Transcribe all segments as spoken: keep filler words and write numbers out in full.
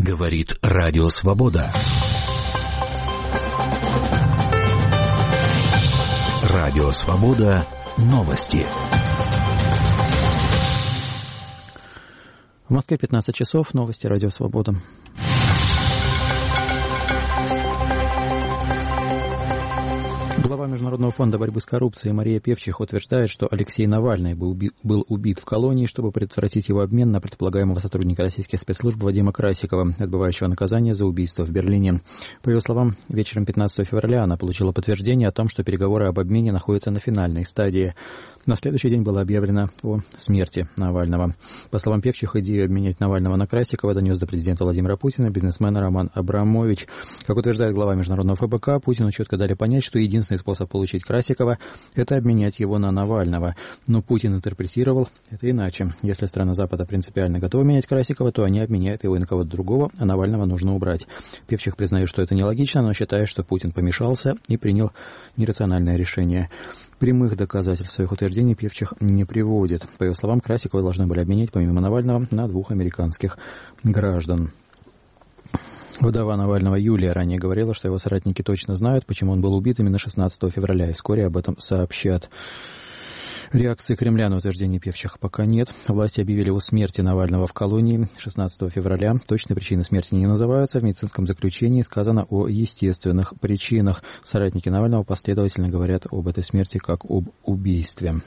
Говорит Радио Свобода. Радио Свобода. Новости. В Москве пятнадцать часов. Новости Радио Свобода. Глава Международного фонда борьбы с коррупцией Мария Певчих утверждает, что Алексей Навальный был убит, был убит в колонии, чтобы предотвратить его обмен на предполагаемого сотрудника российских спецслужб Вадима Красикова, отбывающего наказание за убийство в Берлине. По ее словам, вечером пятнадцатого февраля она получила подтверждение о том, что переговоры об обмене находятся на финальной стадии. На следующий день было объявлено о смерти Навального. По словам Певчих, идею обменять Навального на Красикова донес до президента Владимира Путина бизнесмен Роман Абрамович. Как утверждает глава Международного ФБК, Путину четко дали понять, что единственный способ получить Красикова – это обменять его на Навального. Но Путин интерпретировал это иначе. Если страны Запада принципиально готовы менять Красикова, то они обменяют его и на кого-то другого, а Навального нужно убрать. Певчих признает, что это нелогично, но считает, что Путин помешался и принял нерациональное решение. Прямых доказательств своих утверждений Певчих не приводит. По ее словам, Красикова должны были обменять помимо Навального на двух американских граждан. Вдова Навального Юлия ранее говорила, что его соратники точно знают, почему он был убит именно шестнадцатого февраля, и вскоре об этом сообщат. Реакции Кремля на утверждение Певчих пока нет. Власти объявили о смерти Навального в колонии шестнадцатого февраля. Точные причины смерти не называются. В медицинском заключении сказано о естественных причинах. Соратники Навального последовательно говорят об этой смерти как об убийстве.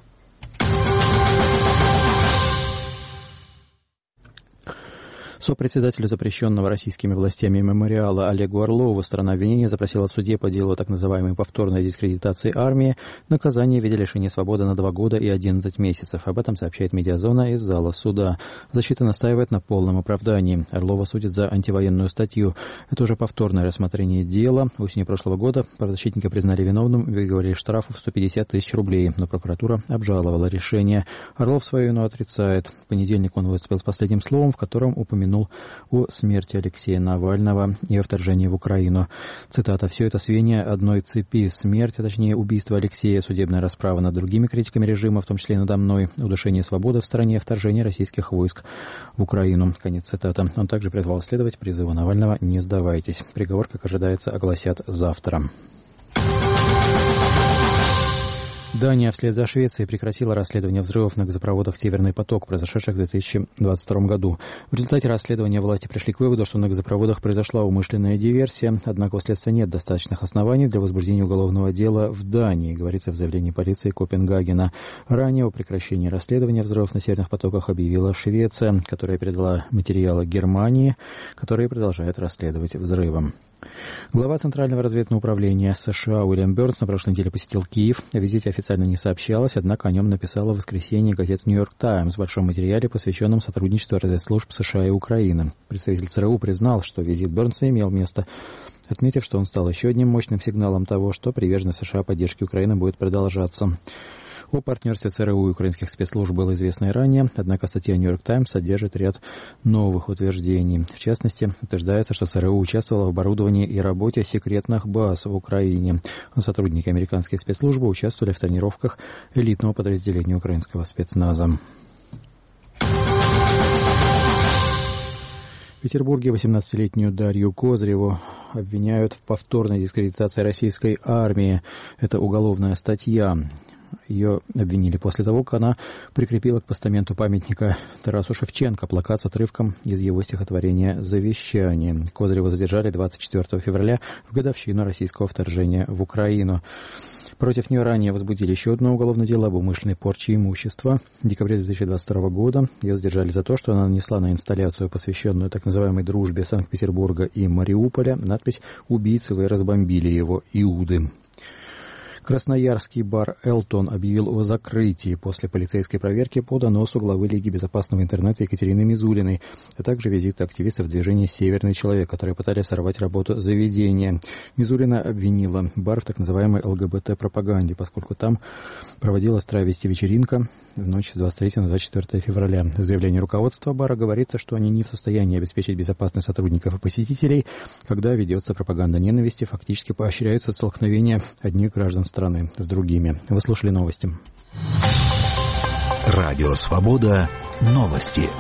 Сопредседателю запрещенного российскими властями мемориала Олегу Орлову сторона обвинения запросила в суде по делу о так называемой повторной дискредитации армии наказание в виде лишения свободы на два года и одиннадцать месяцев. Об этом сообщает «Медиазона» из зала суда. Защита настаивает на полном оправдании. Орлова судят за антивоенную статью. Это уже повторное рассмотрение дела. Осенью прошлого года правозащитника признали виновным и выговорили штрафу в сто пятьдесят тысяч рублей, но прокуратура обжаловала решение. Орлов свою вину отрицает. В понедельник он выступил с последним словом, в котором упомянул о смерти Алексея Навального и о вторжении в Украину. Цитата: «Все это звенья одной цепи. Смерть, а точнее убийство Алексея, судебная расправа над другими критиками режима, в том числе и надо мной, удушение свободы в стране, вторжение российских войск в Украину». Конец цитаты. Он также призвал следовать призыву Навального «Не сдавайтесь». Приговор, как ожидается, огласят завтра. Дания вслед за Швецией прекратила расследование взрывов на газопроводах «Северный поток», произошедших в две тысячи двадцать втором году. В результате расследования власти пришли к выводу, что на газопроводах произошла умышленная диверсия, однако у следствия нет достаточных оснований для возбуждения уголовного дела в Дании, говорится в заявлении полиции Копенгагена. Ранее о прекращении расследования взрывов на «Северных потоках» объявила Швеция, которая передала материалы Германии, которая продолжает расследовать взрывы. Глава Центрального разведывательного управления США Уильям Бёрнс на прошлой неделе посетил Киев. О визите официально не сообщалось, однако о нем написала в воскресенье газета «Нью-Йорк Таймс» в большом материале, посвященном сотрудничеству разведслужб США и Украины. Представитель ЦРУ признал, что визит Бёрнса имел место, отметив, что он стал еще одним мощным сигналом того, что приверженность США поддержке Украины будет продолжаться. О партнерстве ЦРУ и украинских спецслужб было известно и ранее, однако статья «Нью-Йорк Таймс» содержит ряд новых утверждений. В частности, утверждается, что ЦРУ участвовало в оборудовании и работе секретных баз в Украине. Сотрудники американских спецслужб участвовали в тренировках элитного подразделения украинского спецназа. В Петербурге восемнадцатилетнюю Дарью Козыреву обвиняют в повторной дискредитации российской армии. Это уголовная статья. Ее обвинили после того, как она прикрепила к постаменту памятника Тарасу Шевченко плакат с отрывком из его стихотворения «Завещание». Козыреву задержали двадцать четвёртого февраля в годовщину российского вторжения в Украину. Против нее ранее возбудили еще одно уголовное дело об умышленной порче имущества. В декабре две тысячи двадцать второго года ее задержали за то, что она нанесла на инсталляцию, посвященную так называемой дружбе Санкт-Петербурга и Мариуполя, надпись «Убийцы вы разбомбили его, Иуды». Красноярский бар «Элтон» объявил о закрытии после полицейской проверки по доносу главы Лиги безопасного интернета Екатерины Мизулиной, а также визита активистов движения «Северный человек», которые пытались сорвать работу заведения. Мизулина обвинила бар в так называемой ЛГБТ-пропаганде, поскольку там проводилась травести-вечеринка в ночь с двадцать третьего на двадцать четвёртое февраля. В заявлении руководства бара говорится, что они не в состоянии обеспечить безопасность сотрудников и посетителей, когда ведется пропаганда ненависти, фактически поощряются столкновения одних граждан страны с другими. Вы слушали новости. Радио Свобода. Новости.